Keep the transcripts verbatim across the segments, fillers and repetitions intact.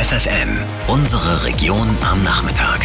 F F M, unsere Region am Nachmittag.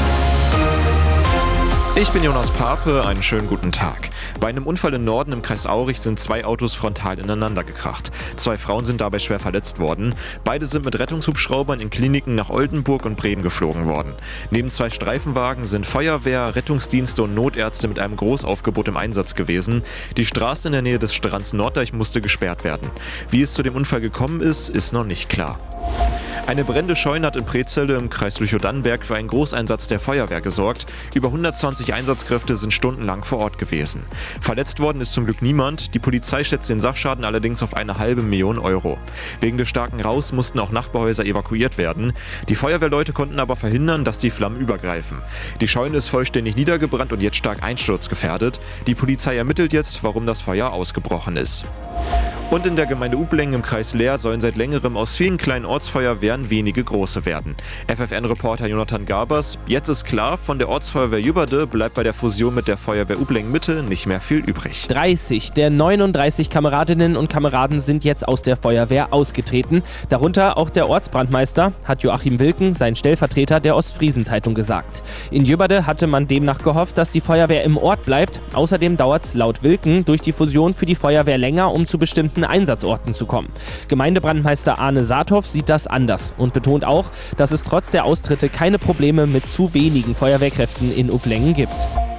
Ich bin Jonas Pape, einen schönen guten Tag. Bei einem Unfall im Norden im Kreis Aurich sind zwei Autos frontal ineinander gekracht. Zwei Frauen sind dabei schwer verletzt worden. Beide sind mit Rettungshubschraubern in Kliniken nach Oldenburg und Bremen geflogen worden. Neben zwei Streifenwagen sind Feuerwehr, Rettungsdienste und Notärzte mit einem Großaufgebot im Einsatz gewesen. Die Straße in der Nähe des Strands Norddeich musste gesperrt werden. Wie es zu dem Unfall gekommen ist, ist noch nicht klar. Eine brennende Scheune hat in Prezelle im Kreis Lüchow-Dannenberg für einen Großeinsatz der Feuerwehr gesorgt. Über hundertzwanzig Einsatzkräfte sind stundenlang vor Ort gewesen. Verletzt worden ist zum Glück niemand. Die Polizei schätzt den Sachschaden allerdings auf eine halbe Million Euro. Wegen des starken Rauchs mussten auch Nachbarhäuser evakuiert werden. Die Feuerwehrleute konnten aber verhindern, dass die Flammen übergreifen. Die Scheune ist vollständig niedergebrannt und jetzt stark einsturzgefährdet. Die Polizei ermittelt jetzt, warum das Feuer ausgebrochen ist. Und in der Gemeinde Ublengen im Kreis Leer sollen seit längerem aus vielen kleinen Ortsfeuerwehren wenige große werden. F F N-Reporter Jonathan Gabers: Jetzt ist klar, von der Ortsfeuerwehr Jöberde bleibt bei der Fusion mit der Feuerwehr Ublengen Mitte nicht mehr viel übrig. dreißig der neununddreißig Kameradinnen und Kameraden sind jetzt aus der Feuerwehr ausgetreten. Darunter auch der Ortsbrandmeister, hat Joachim Wilken, sein Stellvertreter, der Ostfriesen-Zeitung gesagt. In Jöberde hatte man demnach gehofft, dass die Feuerwehr im Ort bleibt. Außerdem dauert es laut Wilken durch die Fusion für die Feuerwehr länger, um zu bestimmten Einsatzorten zu kommen. Gemeindebrandmeister Arne Saathoff sieht das anders und betont auch, dass es trotz der Austritte keine Probleme mit zu wenigen Feuerwehrkräften in Ublengen gibt.